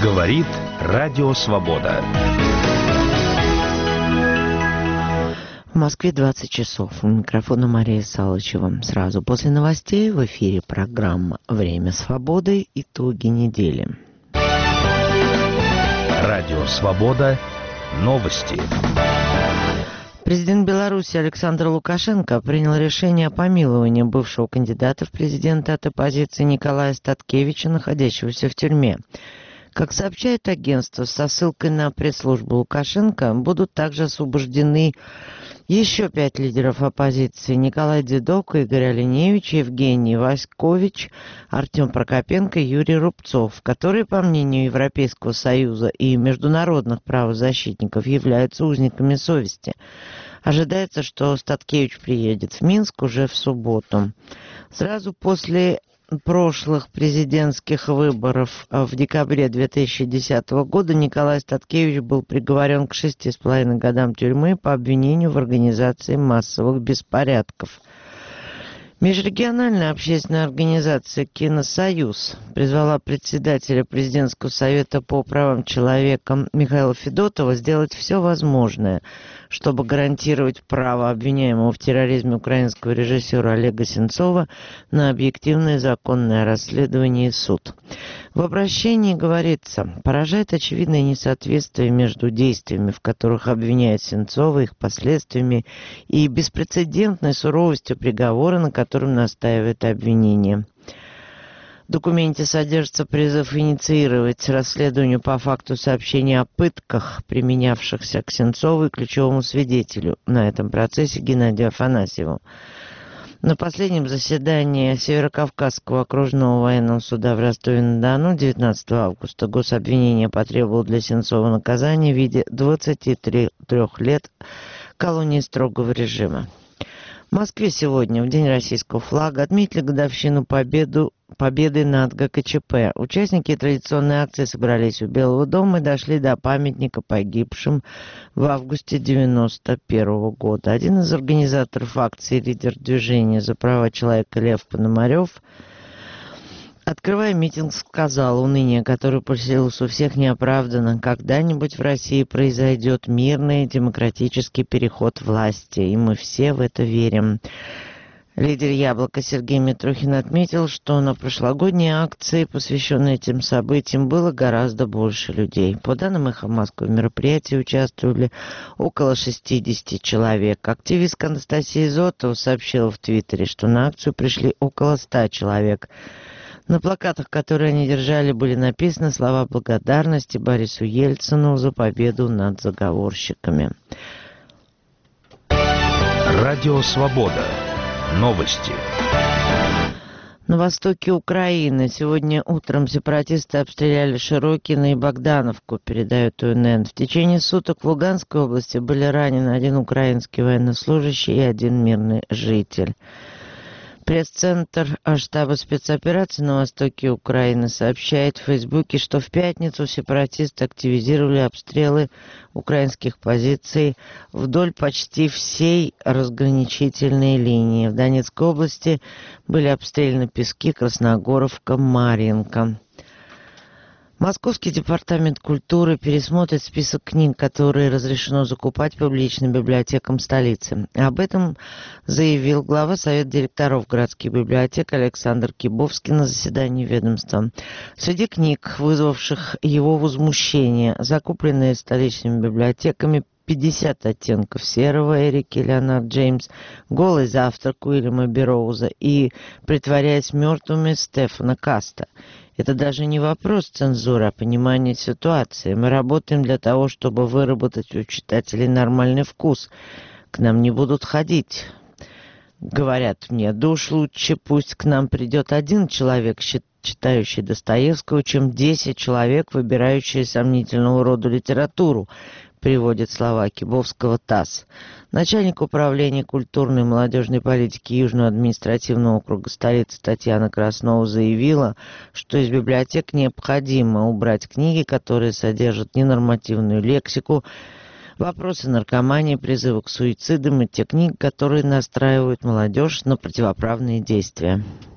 Говорит Радио Свобода. В Москве 20 часов. У микрофона Мария Салычева. Сразу после новостей в эфире программа «Время свободы. Итоги недели». Радио Свобода. Новости. Президент Беларуси Александр Лукашенко принял решение о помиловании бывшего кандидата в президенты от оппозиции Николая Статкевича, находящегося в тюрьме. Как сообщает агентство, со ссылкой на пресс-службу Лукашенко, будут также освобождены еще 5 лидеров оппозиции: Николай Дедок, Игорь Алиневич, Евгений Васькович, Артем Прокопенко и Юрий Рубцов, которые, по мнению Европейского Союза и международных правозащитников, являются узниками совести. Ожидается, что Статкевич приедет в Минск уже в субботу. Сразу после прошлых президентских выборов в декабре 2010 года Николай Статкевич был приговорен к 6,5 годам тюрьмы по обвинению в организации массовых беспорядков. Межрегиональная общественная организация «Киносоюз» призвала председателя Президентского совета по правам человека Михаила Федотова сделать все возможное, чтобы гарантировать право обвиняемого в терроризме украинского режиссера Олега Сенцова на объективное законное расследование и суд. В обращении говорится: поражает очевидное несоответствие между действиями, в которых обвиняют Сенцова, их последствиями и беспрецедентной суровостью приговора, на котором настаивает обвинение. В документе содержится призыв инициировать расследование по факту сообщения о пытках, применявшихся к Сенцову и ключевому свидетелю на этом процессе Геннадию Афанасьеву. На последнем заседании Северокавказского окружного военного суда в Ростове-на-Дону 19 августа гособвинение потребовало для Сенцова наказания в виде 23 лет колонии строгого режима. В Москве сегодня, в День российского флага, отметили годовщину победы над ГКЧП. Участники традиционной акции собрались у Белого дома и дошли до памятника погибшим в августе 1991 года. Один из организаторов акции, лидер движения за права человека Лев Пономарев, открывая митинг, сказал: уныние, которое поселилось у всех, неоправданно. Когда-нибудь в России произойдет мирный демократический переход власти, и мы все в это верим. Лидер «Яблоко» Сергей Митрохин отметил, что на прошлогодней акции, посвященной этим событиям, было гораздо больше людей. По данным «Эхо Москвы», в мероприятии участвовали около 60 человек. Активист Анастасия Изотова сообщила в Твиттере, что на акцию пришли около 100 человек. На плакатах, которые они держали, были написаны слова благодарности Борису Ельцину за победу над заговорщиками. Радио Свобода. Новости. На востоке Украины сегодня утром сепаратисты обстреляли Широкино и Богдановку, передает УНН. В течение суток в Луганской области были ранены 1 украинский военнослужащий и 1 мирный житель. Пресс-центр штаба спецопераций на востоке Украины сообщает в Фейсбуке, что в пятницу сепаратисты активизировали обстрелы украинских позиций вдоль почти всей разграничительной линии. В Донецкой области были обстреляны Пески, Красногоровка, Марьинка. Московский департамент культуры пересмотрит список книг, которые разрешено закупать публичным библиотекам столицы. Об этом заявил глава Совета директоров городских библиотек Александр Кибовский на заседании ведомства. Среди книг, вызвавших его возмущение, закупленные столичными библиотеками: 50 оттенков серого Эрики Леонард Джеймс, Голый завтрак Уильяма Берроуза и Притворяясь мертвыми Стефана Каста. Это даже не вопрос цензуры, а понимания ситуации. Мы работаем для того, чтобы выработать у читателей нормальный вкус. К нам не будут ходить. Говорят мне: да уж лучше пусть к нам придет 1 человек, читающий Достоевского, чем 10 человек, выбирающие сомнительного рода литературу, приводит слова Кибовского ТАСС. Начальник управления культурной и молодежной политики Южного административного округа столицы Татьяна Краснова заявила, что из библиотек необходимо убрать книги, которые содержат ненормативную лексику, вопросы наркомании, призывы к суицидам и те книги, которые настраивают молодежь на противоправные действия.